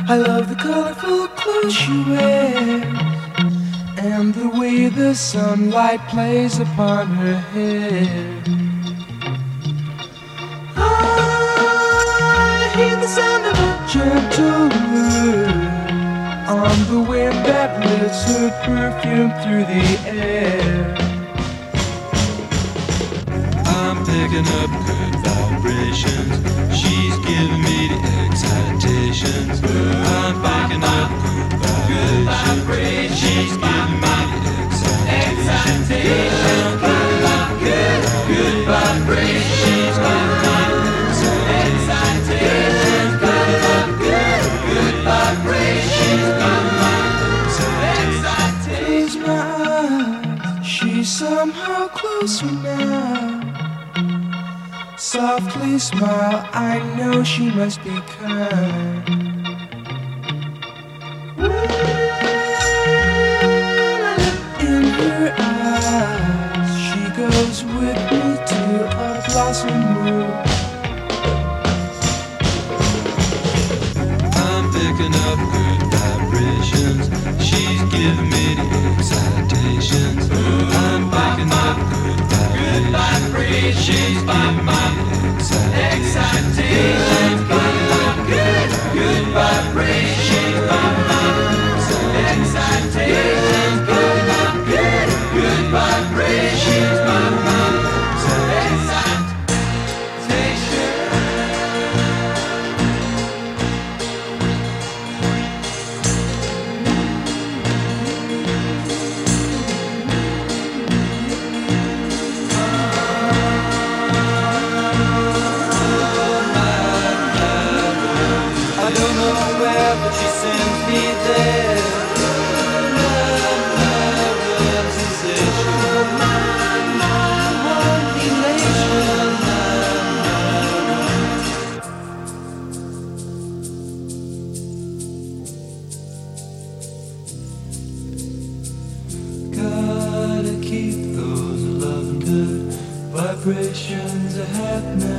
I love the colorful clothes she wears and the way the sunlight plays upon her hair. I hear the sound of a gentle word on the wind that lifts her perfume through the air. I'm picking up good vibrations. She's giving me the excitations. I'm picking up good vibrations. She's giving me the excitations. I'm picking up good vibrations. She's giving me the excitations. Picking up good vibrations. She's giving me the excitations. Close my eyes, she's somehow closer now. Softly smile, I know she must be kind. In her eyes, she goes with me to a blossom room. I'm picking up good vibrations. She's giving me the excitations. I'm picking up good vibrations. She's giving me the excitations. Picking up good vibrations. She's giving me the excitations. Picking up good vibrations. She's giving me the excitations. But she sends me there. My sensation. My elation. Gotta keep those loving good vibrations a happening.